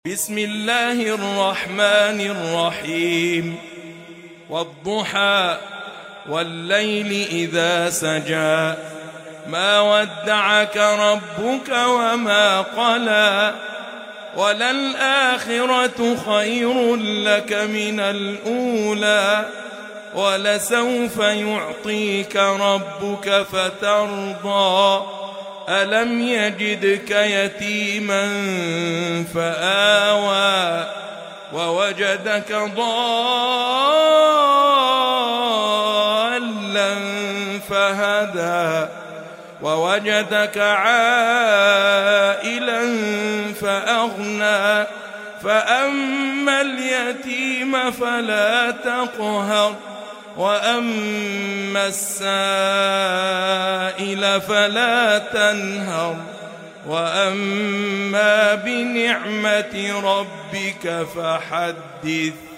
بسم الله الرحمن الرحيم والضحى والليل إذا سجى ما ودعك ربك وما قلى وللآخرة خير لك من الأولى ولسوف يعطيك ربك فترضى ألم يجدك يتيما فآوى ووجدك ضالا فهدى ووجدك عائلا فأغنى فأما اليتيم فلا تقهر وأما السائل فلا تنهر وأما بنعمة ربك فحدث.